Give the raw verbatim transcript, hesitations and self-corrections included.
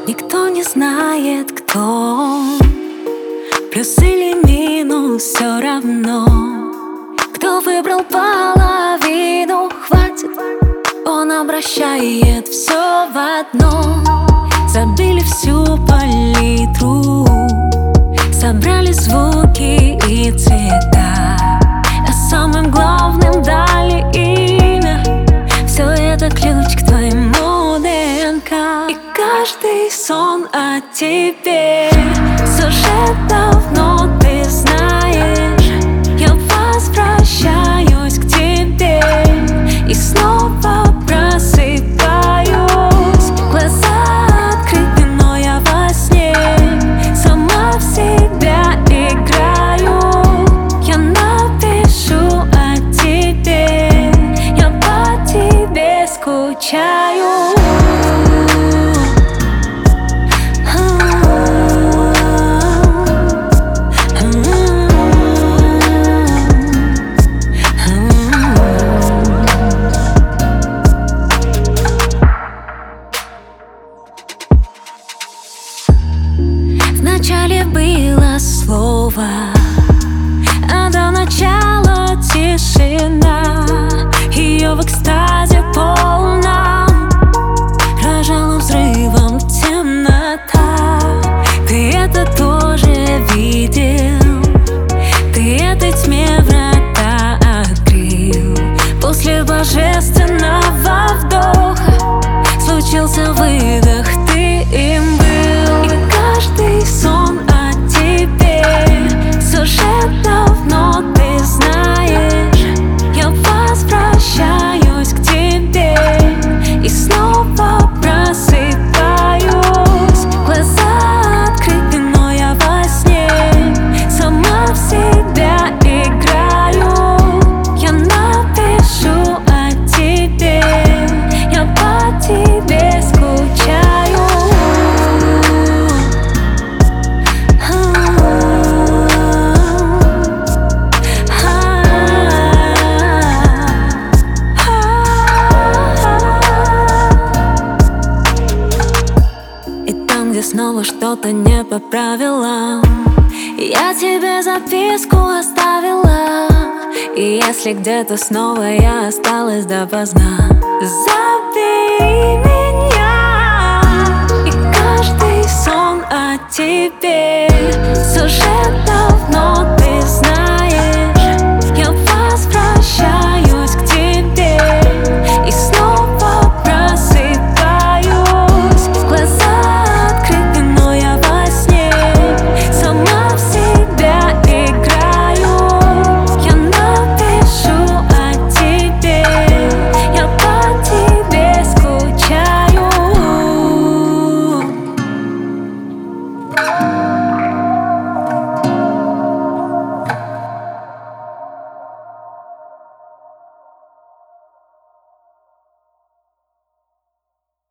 Никто не знает, кто он, плюс или минус, все равно. Кто выбрал половину, хватит, он обращает все в одно. Забили всю палитру, собрали звуки и цвета, а самым главным дали имя. Все это ключ к твоему ДНК. И каждый сон о тебе сюжет давно ты знаешь. Я возвращаюсь к тебе и снова просыпаюсь. Глаза открыты, но я во сне, сама в себя играю. Я напишу о тебе, я по тебе скучаю. Вначале было слово, а до начала тишина. Ее в экстазе полном рожала взрывом темнота. Ты это тоже видел, ты этой тьме врата открыл. После божественного вдоха случился выдох, ты им был. Каждый сон о тебе сюжет давно ты знаешь. Я возвращаюсь к тебе и снова просыпаюсь. Глаза открыты, но я во сне, сама в себя играю. Я напишу о тебе, я по тебе скучаю. Где снова что-то не по правилам, я тебе записку оставила. И если где-то снова я осталась допоздна, забери меня. И каждый сон о тебе сюжет